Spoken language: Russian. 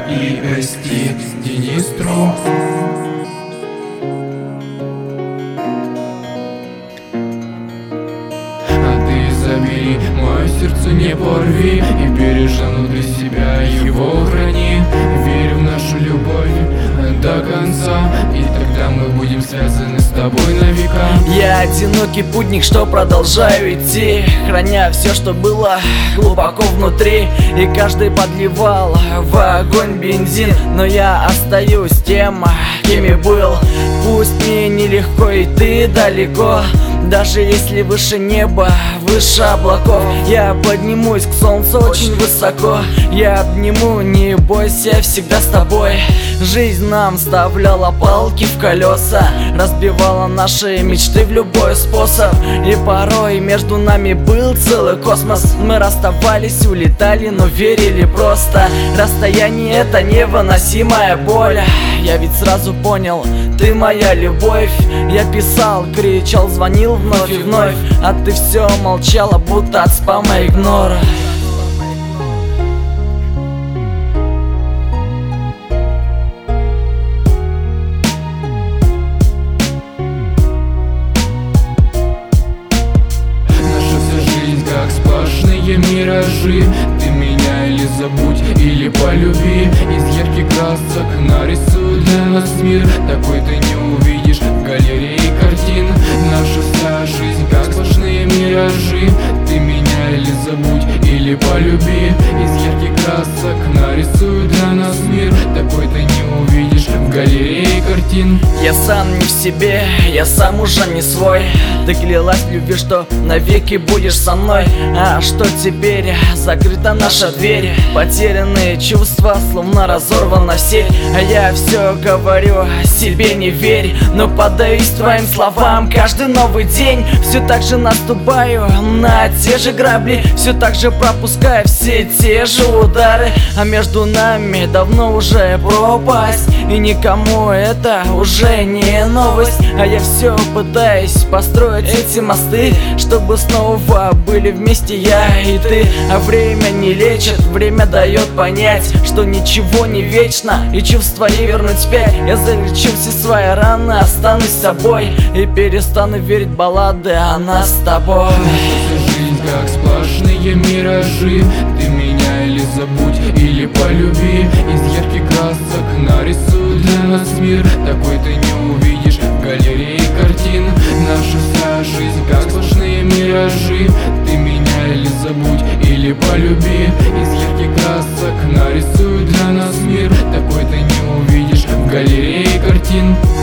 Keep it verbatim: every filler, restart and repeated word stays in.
и эс ти Денис Тру. Забери, мое сердце не порви, и бережно внутри себя его храни. Верь в нашу любовь до конца, и тогда мы будем связаны с тобой на века. Я одинокий путник, что продолжаю идти, храня все, что было глубоко внутри. И каждый подливал в огонь бензин, но я остаюсь тем, кем и был. Пусть мне нелегко и ты далеко, даже если выше неба, выше облаков. Я поднимусь к солнцу очень высоко, я обниму, не бойся, всегда с тобой. Жизнь нам вставляла палки в колеса, разбивала наши мечты в любой способ. И порой между нами был целый космос. Мы расставались, улетали, но верили просто. Расстояние — это невыносимая боль. Я ведь сразу понял, ты моя любовь. Я писал, кричал, звонил вновь и вновь, а ты все молчала, будто от спама игнора. Наша вся жизнь как сплошные миражи. Ты меня или забудь, или полюби. Из ярких красок нарисуй для нас мир, такой ты не увидишь в галерее картин. Наша вся жизнь как сплошные миражи. Ты меня или забудь, или полюби. Из ярких красок нарисуй для нас мир, такой ты не увидишь в галерее картин. Я сам не в себе, я сам уже не свой. Ты клялась в любви, что навеки будешь со мной. А что теперь? Закрыта наша дверь. Потерянные чувства, словно разорвана сеть. А я все говорю, себе не верь, но поддаюсь твоим словам каждый новый день. Все так же наступаю на те же грабли, все так же пропускаю все те же удары. А между нами давно уже пропасть, и никому это уже не новость. А я все пытаюсь построить эти мосты, чтобы снова были вместе я и ты. А время не лечит, время дает понять, что ничего не вечно, и чувства не вернуть вспять. Я залечу все свои раны, останусь с собой и перестану верить баллады о нас с тобой. Наша жизнь как сплошные миражи. Ты меня или забудь, или полюби. Из ярких красок нарисуй для нас мир, такой ты не увидишь в галерее картин. Наша вся жизнь как сплошные миражи. Ты меня или забудь, или полюби. Из ярких красок нарисуй для нас мир, такой ты не увидишь в галерее картин.